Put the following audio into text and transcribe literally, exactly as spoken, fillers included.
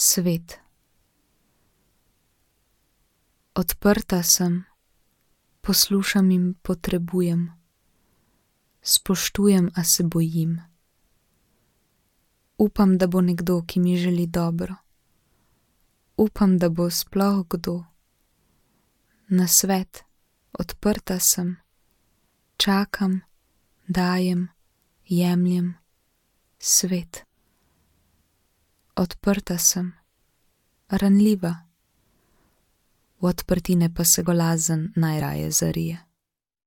Svet. Odprta sem, poslušam in potrebujem. Spoštujem, a se bojim. Upam, da bo nekdo, ki mi želi dobro. Upam, da bo sploh kdo. Na svet, odprta sem, čakam, dajem, jemljem, svet. Odprta sem, ranljiva. V odprtine pa se golazen najraje zarije.